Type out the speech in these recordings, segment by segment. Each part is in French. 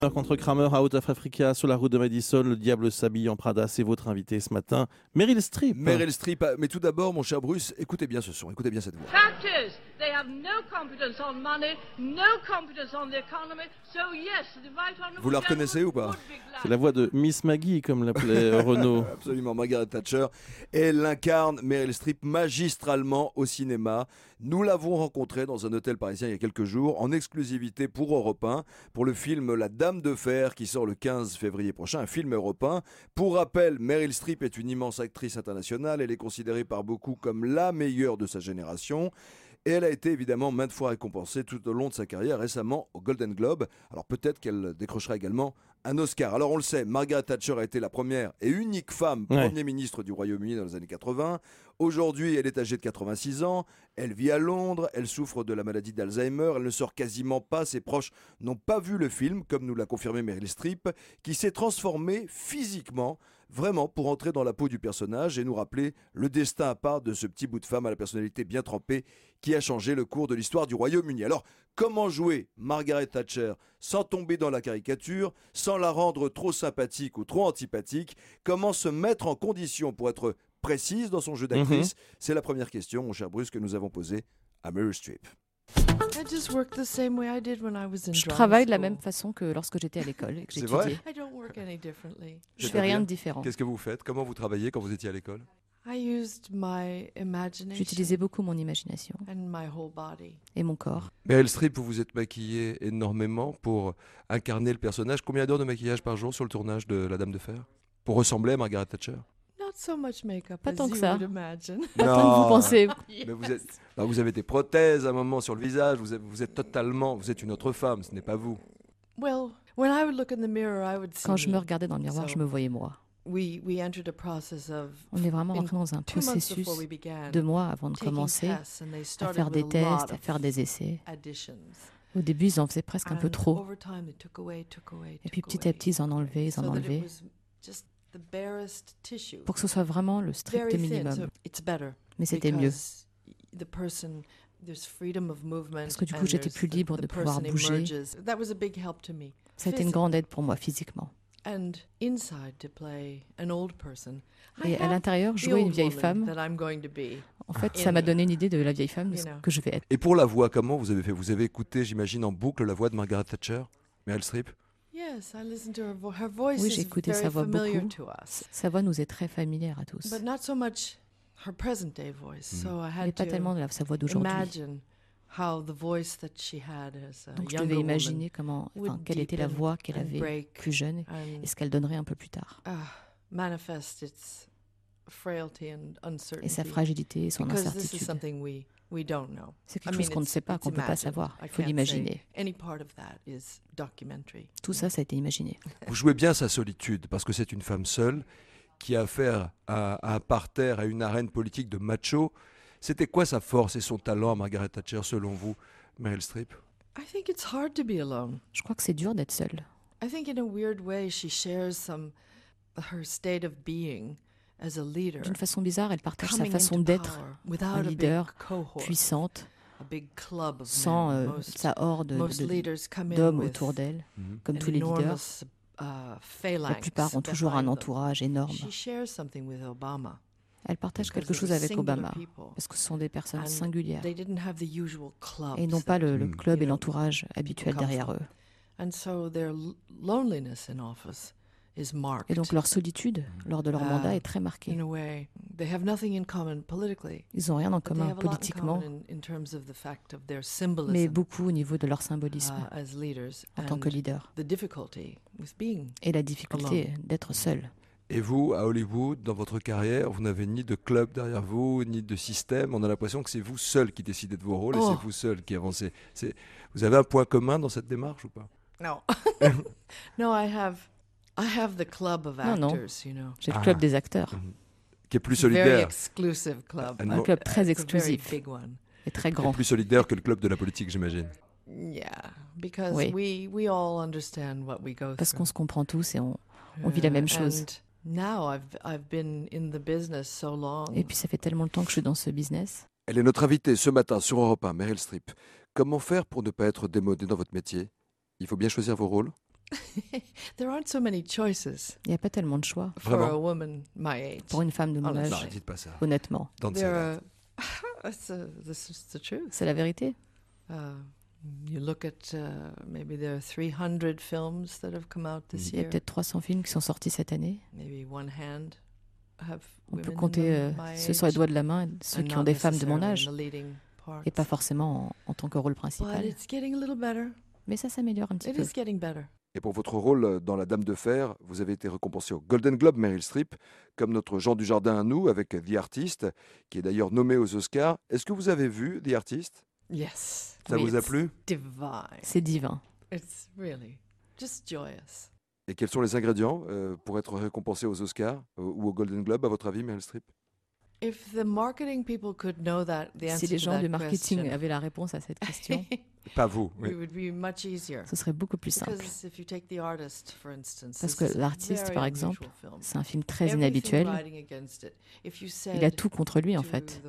Contre Kramer, Out of Africa, sur la route de Madison, le diable s'habille en Prada, c'est votre invité ce matin, Meryl Streep. Meryl Streep, mais tout d'abord, mon cher Bruce, écoutez bien ce son, écoutez bien cette voix. Factors, they have no competence on money, no competence on the economy, so yes, the right honourable Vous la reconnaissez ou pas? would be glad. C'est la voix de Miss Maggie, comme l'appelait Renaud. Absolument, Margaret Thatcher. Elle incarne Meryl Streep magistralement au cinéma. Nous l'avons rencontrée dans un hôtel parisien il y a quelques jours, en exclusivité pour Europe 1, pour le film La Dame de Fer, qui sort le 15 février prochain, un film européen. Pour rappel, Meryl Streep est une immense actrice internationale. Elle est considérée par beaucoup comme la meilleure de sa génération. Et elle a été évidemment maintes fois récompensée tout au long de sa carrière, récemment au Golden Globe. Alors peut-être qu'elle décrochera également un Oscar. Alors on le sait, Margaret Thatcher a été la première et unique femme Premier ministre du Royaume-Uni dans les années 80. Aujourd'hui, elle est âgée de 86 ans. Elle vit à Londres. Elle souffre de la maladie d'Alzheimer. Elle ne sort quasiment pas. Ses proches n'ont pas vu le film, comme nous l'a confirmé Meryl Streep, qui s'est transformée physiquement, vraiment pour entrer dans la peau du personnage et nous rappeler le destin à part de ce petit bout de femme à la personnalité bien trempée qui a changé le cours de l'histoire du Royaume-Uni. Alors, comment jouer Margaret Thatcher sans tomber dans la caricature, sans la rendre trop sympathique ou trop antipathique? Comment se mettre en condition pour être précise dans son jeu d'actrice? C'est la première question, mon cher Bruce, que nous avons posée à Meryl Streep. Je travaille de la même façon que lorsque j'étais à l'école et que C'est vrai? j'étudiais. Je fais rien de différent. Qu'est-ce que vous faites? Comment vous travaillez quand vous étiez à l'école? J'utilisais beaucoup mon imagination et mon corps. Meryl Streep, vous vous êtes maquillée énormément pour incarner le personnage. Combien d'heures de maquillage par jour sur le tournage de La Dame de Fer pour ressembler à Margaret Thatcher? Pas tant que ça. Pas Non. tant que vous pensez. Mais vous avez des prothèses à un moment sur le visage. Vous êtes une autre femme. Ce n'est pas vous. Quand je me regardais dans le miroir, je me voyais moi. On est vraiment rentré dans un processus 2 mois avant de commencer à faire des tests, à faire des essais. Au début, ils en faisaient presque un peu trop. Et puis petit à petit, ils en enlevaient. Pour que ce soit vraiment le strict minimum. Mais c'était mieux. Parce que du coup, j'étais plus libre de pouvoir bouger. Ça a été une grande aide pour moi physiquement. Et à l'intérieur, jouer une vieille femme, en fait, ça m'a donné une idée de la vieille femme que je vais être. Et pour la voix, comment vous avez fait? Vous avez écouté, j'imagine, en boucle la voix de Margaret Thatcher, Meryl Streep? Oui, j'ai écouté sa voix beaucoup. Sa voix nous est très familière à tous. Mais pas tellement de sa voix d'aujourd'hui. Donc je devais imaginer quelle était la voix qu'elle avait plus jeune et ce qu'elle donnerait un peu plus tard. Et sa fragilité et son incertitude. C'est quelque chose qu'on ne sait pas, qu'on ne peut pas savoir. Il faut l'imaginer. Tout ça, ça a été imaginé. Vous jouez bien sa solitude, parce que c'est une femme seule qui a affaire à un parterre, à une arène politique de machos. C'était quoi sa force et son talent à Margaret Thatcher, selon vous, Meryl Streep? Je crois que c'est dur d'être seule. D'une façon bizarre, elle partage sa façon d'être, un leader, puissante, sans sa horde d'hommes autour d'elle, comme tous les leaders. La plupart ont toujours un entourage énorme. Elle partage quelque chose avec Obama, parce que ce sont des personnes singulières, et non pas le club et l'entourage habituel derrière eux. Et donc leur solitude lors de leur mandat est très marquée. Ils n'ont rien en commun politiquement, mais beaucoup au niveau de leur symbolisme en tant que leader. Et la difficulté d'être seul. Et vous, à Hollywood, dans votre carrière, vous n'avez ni de club derrière vous, ni de système. On a l'impression que c'est vous seul qui décidez de vos rôles et c'est vous seul qui avancez. Vous avez un point commun dans cette démarche ou pas? Non. Non, j'ai le club des acteurs. Qui est plus solidaire. Un club très exclusif et très grand. Qui est plus solidaire que le club de la politique, j'imagine. Oui. Parce qu'on se comprend tous et on vit la même chose. Et puis ça fait tellement de temps que je suis dans ce business. Elle est notre invitée ce matin sur Europe 1, Meryl Streep. Comment faire pour ne pas être démodée dans votre métier? Il faut bien choisir vos rôles? Il n'y a pas tellement de choix pour une femme de mon âge. Non, dites pas ça. Honnêtement. C'est la vérité. Il y a peut-être 300 films qui sont sortis cette année. On peut compter ceux sur les doigts de la main, ceux qui ont des femmes de mon âge, et pas forcément en tant que rôle principal. Mais ça s'améliore un petit peu. Et pour votre rôle dans La Dame de Fer, vous avez été récompensé au Golden Globe, Meryl Streep, comme notre Jean Dujardin à nous, avec The Artist, qui est d'ailleurs nommé aux Oscars. Est-ce que vous avez vu The Artist ? Yes. Ça vous a plu ? C'est divin. Et quels sont les ingrédients pour être récompensé aux Oscars ou au Golden Globe, à votre avis, Meryl Streep ? Si les gens du marketing avaient la réponse à cette question, pas vous, oui. Ce serait beaucoup plus simple. Parce que L'Artiste, par exemple, c'est un film très inhabituel. Il a tout contre lui, en fait.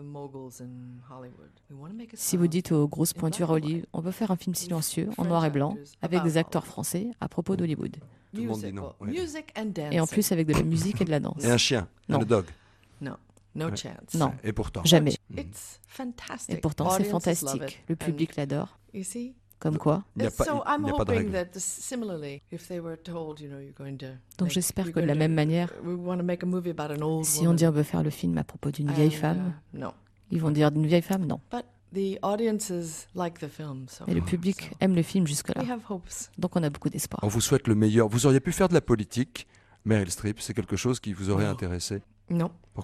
Si vous dites aux grosses pointures à Hollywood, on veut faire un film silencieux, en noir et blanc, avec des acteurs français, à propos d'Hollywood. Tout le monde dit non. Oui. Et en plus avec de la musique et de la danse. Et un chien, un dog. Non. No chance. Non. Et pourtant. Jamais. Et pourtant, c'est fantastique. Le public l'adore. Comme quoi. Il n'y a pas de règle. Donc j'espère que de la même manière, si on dit on veut faire le film à propos d'une vieille femme, ils vont dire d'une vieille femme, non. Et le public aime le film jusque-là. Donc on a beaucoup d'espoir. On vous souhaite le meilleur. Vous auriez pu faire de la politique, Meryl Streep, c'est quelque chose qui vous aurait intéressé ? Non. Pourquoi ?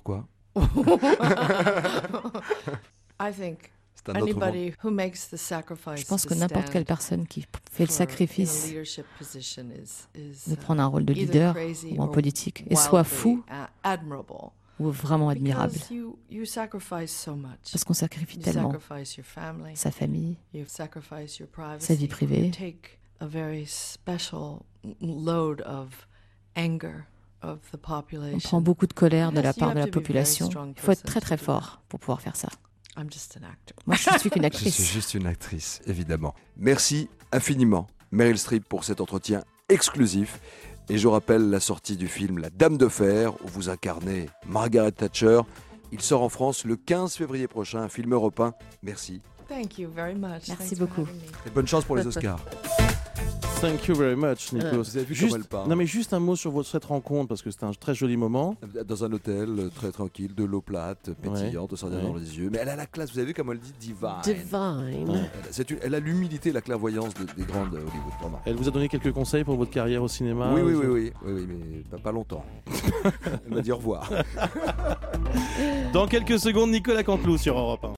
Je pense que n'importe quelle personne qui fait le sacrifice de prendre un rôle de leader ou en politique est soit fou ou vraiment admirable. Parce qu'on sacrifie tellement sa famille, sa vie privée. On prend beaucoup de colère de la part de la population. Il faut être très très fort pour pouvoir faire ça. Moi, je suis qu'une actrice. Je suis juste une actrice, évidemment. Merci infiniment, Meryl Streep, pour cet entretien exclusif. Et je rappelle la sortie du film La Dame de Fer, où vous incarnez Margaret Thatcher. Il sort en France le 15 février prochain, un film européen. Merci. Merci beaucoup. Et bonne chance pour les Oscars. Thank you very much, Nico. Vous avez vu comment elle parle. Non, mais juste un mot sur cette rencontre, parce que c'était un très joli moment. Dans un hôtel, très tranquille, de l'eau plate, pétillante, au dans les yeux. Mais elle a la classe, vous avez vu comment elle dit divine. Elle a l'humilité, la clairvoyance des grandes Hollywood, vraiment. Elle vous a donné quelques conseils pour votre carrière au cinéma ? Oui, mais pas longtemps. Elle m'a dit au revoir. Dans quelques secondes, Nicolas Canteloup sur Europe 1.